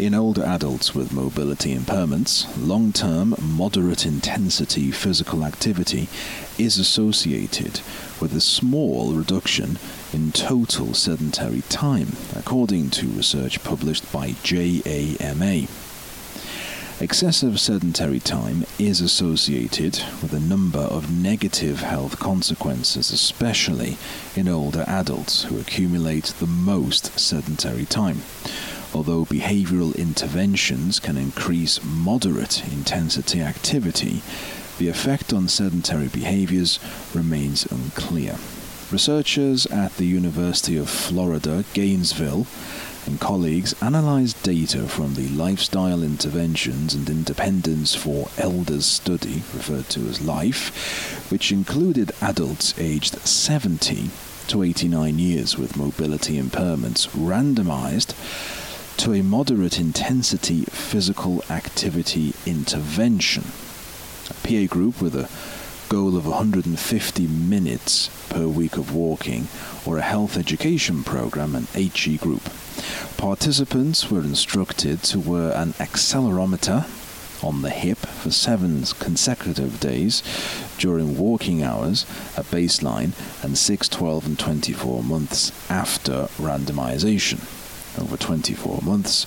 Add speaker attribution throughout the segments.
Speaker 1: In older adults with mobility impairments, long-term moderate-intensity physical activity is associated with a small reduction in total sedentary time, according to research published by JAMA. Excessive sedentary time is associated with a number of negative health consequences, especially in older adults who accumulate the most sedentary time. Although behavioral interventions can increase moderate intensity activity, the effect on sedentary behaviors remains unclear. Researchers at the University of Florida, Gainesville, and colleagues analyzed data from the Lifestyle Interventions and Independence for Elders study, referred to as LIFE, which included adults aged 70 to 89 years with mobility impairments randomized to a moderate intensity physical activity intervention. A PA group with a goal of 150 minutes per week of walking, or a health education program, an HE group. Participants were instructed to wear an accelerometer on the hip for 7 consecutive days during walking hours at baseline and 6, 12, and 24 months after randomization. Over 24 months,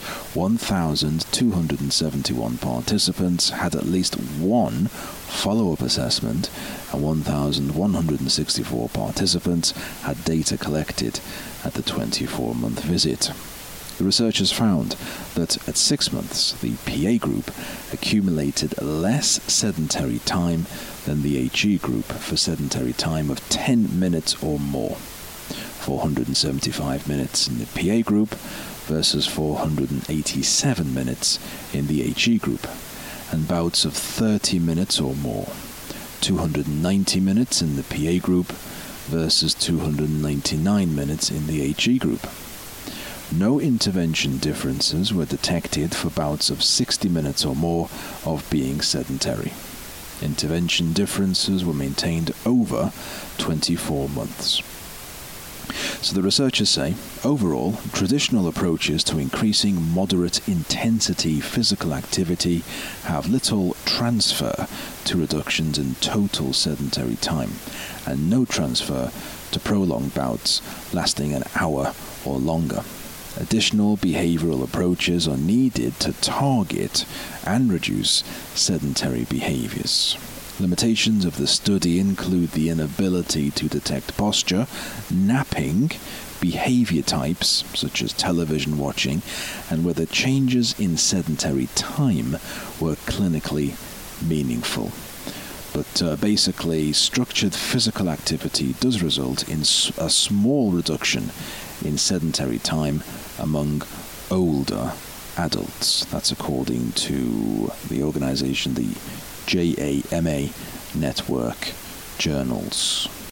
Speaker 1: 1,271 participants had at least one follow-up assessment, and 1,164 participants had data collected at the 24-month visit. The researchers found that at 6 months, the PA group accumulated less sedentary time than the HE group for sedentary time of 10 minutes or more. 475 minutes in the PA group versus 487 minutes in the HE group, and bouts of 30 minutes or more. 290 minutes in the PA group versus 299 minutes in the HE group. No intervention differences were detected for bouts of 60 minutes or more of being sedentary. Intervention differences were maintained over 24 months. So the researchers say, overall, traditional approaches to increasing moderate intensity physical activity have little transfer to reductions in total sedentary time, and no transfer to prolonged bouts lasting an hour or longer. Additional behavioral approaches are needed to target and reduce sedentary behaviors. Limitations of the study include the inability to detect posture, napping, behavior types such as television watching, and whether changes in sedentary time were clinically meaningful. But basically, structured physical activity does result in a small reduction in sedentary time among older adults. That's according to the organization, the JAMA Network Journals.